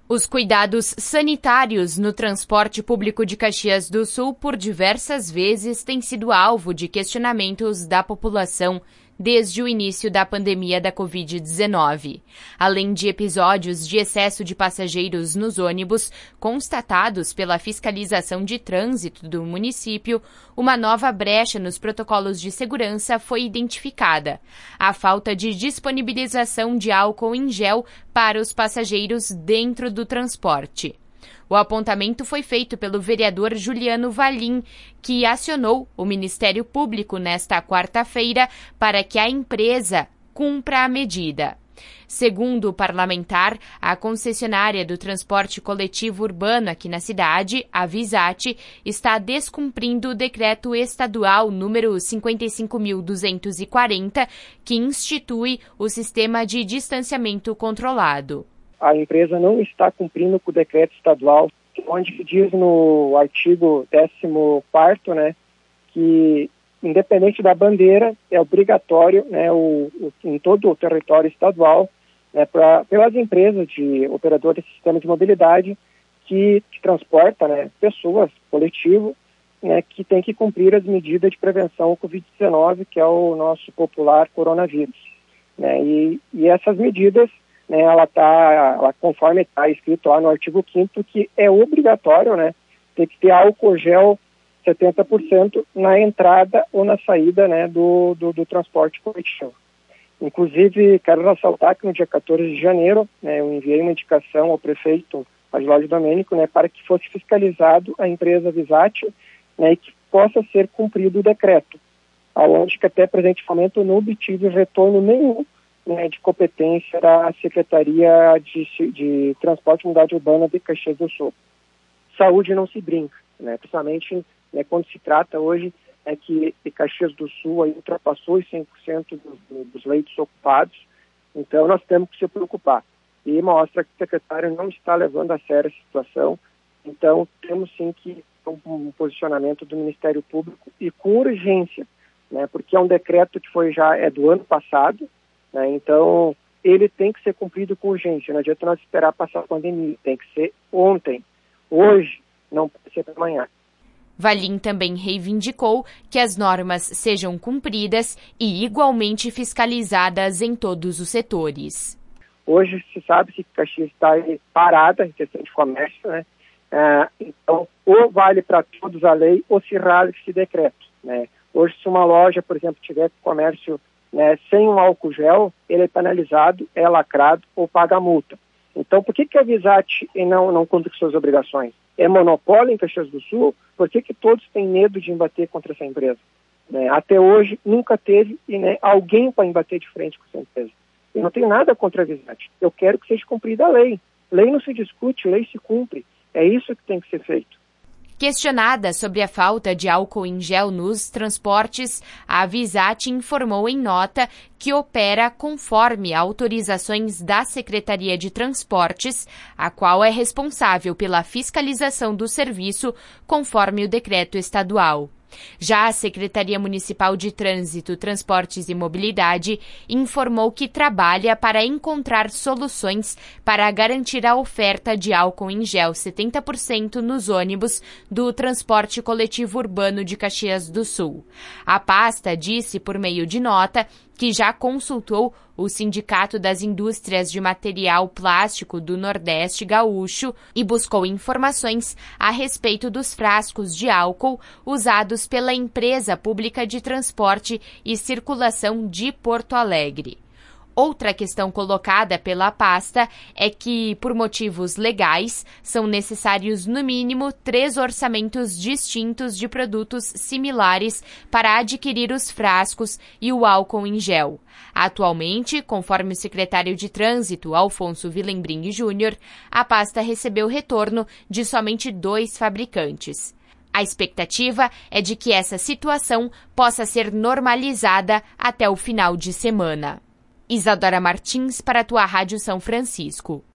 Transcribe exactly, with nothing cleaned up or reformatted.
Os cuidados sanitários no transporte público de Caxias do Sul por diversas vezes têm sido alvo de questionamentos da população desde o início da pandemia da covid dezenove. Além de episódios de excesso de passageiros nos ônibus constatados pela fiscalização de trânsito do município, uma nova brecha nos protocolos de segurança foi identificada: a falta de disponibilização de álcool em gel para os passageiros dentro do transporte. O apontamento foi feito pelo vereador Juliano Valim, que acionou o Ministério Público nesta quarta-feira para que a empresa cumpra a medida. Segundo o parlamentar, a concessionária do transporte coletivo urbano aqui na cidade, a Visate, está descumprindo o decreto estadual número cinquenta e cinco mil duzentos e quarenta, que institui o sistema de distanciamento controlado. A empresa não está cumprindo com o decreto estadual, onde diz no artigo décimo quarto, né, que independente da bandeira, é obrigatório, né, o, o, em todo o território estadual, né, pra, pelas empresas de operadores de sistema de mobilidade que, que transporta, né, pessoas, coletivo, né, que tem que cumprir as medidas de prevenção ao covid dezenove, que é o nosso popular coronavírus. Né, e, e essas medidas, né, ela tá, ela, conforme está escrito lá no artigo quinto, que é obrigatório, né, ter que ter álcool gel setenta por cento na entrada ou na saída, né, do, do, do transporte coletivo. Inclusive, quero ressaltar que no dia quatorze de janeiro, né, eu enviei uma indicação ao prefeito Adilógio Domênico, né, para que fosse fiscalizado a empresa Visate, né, e que possa ser cumprido o decreto, aonde que até presente momento eu não obtive retorno nenhum, né, de competência da Secretaria de, de Transporte e Mobilidade Urbana de Caxias do Sul. Saúde não se brinca, né, principalmente, né, quando se trata hoje é que Caxias do Sul aí ultrapassou os cem por cento dos, dos leitos ocupados, então nós temos que se preocupar. E mostra que o secretário não está levando a sério a situação, então temos sim que um, um posicionamento do Ministério Público e com urgência, né, porque é um decreto que foi já é do ano passado, né, então ele tem que ser cumprido com urgência, não adianta nós esperar passar a pandemia, tem que ser ontem, hoje, não pode ser para amanhã. Valim também reivindicou que as normas sejam cumpridas e igualmente fiscalizadas em todos os setores. Hoje se sabe que Caxias está parada em questão de comércio, né? Ah, então, ou vale para todos a lei ou se rala esse decreto, né? Hoje, se uma loja, por exemplo, tiver comércio, né, sem um álcool gel, ele é penalizado, é lacrado ou paga multa. Então, por que, que a Visate não, não cumpre com suas obrigações? É monopólio em Caxias do Sul? Por que, que todos têm medo de embater contra essa empresa? Né? Até hoje, nunca teve e, né, alguém para embater de frente com essa empresa. Eu não tenho nada contra a Visate. Eu quero que seja cumprida a lei. Lei não se discute, lei se cumpre. É isso que tem que ser feito. Questionada sobre a falta de álcool em gel nos transportes, a Visate informou em nota que opera conforme autorizações da Secretaria de Transportes, a qual é responsável pela fiscalização do serviço, conforme o decreto estadual. Já a Secretaria Municipal de Trânsito, Transportes e Mobilidade informou que trabalha para encontrar soluções para garantir a oferta de álcool em gel setenta por cento nos ônibus do transporte coletivo urbano de Caxias do Sul. A pasta disse por meio de nota que já consultou o Sindicato das Indústrias de Material Plástico do Nordeste Gaúcho e buscou informações a respeito dos frascos de álcool usados pela Empresa Pública de Transporte e Circulação de Porto Alegre. Outra questão colocada pela pasta é que, por motivos legais, são necessários no mínimo três orçamentos distintos de produtos similares para adquirir os frascos e o álcool em gel. Atualmente, conforme o secretário de Trânsito, Alfonso Willembring Júnior, a pasta recebeu retorno de somente dois fabricantes. A expectativa é de que essa situação possa ser normalizada até o final de semana. Isadora Martins para a tua Rádio São Francisco.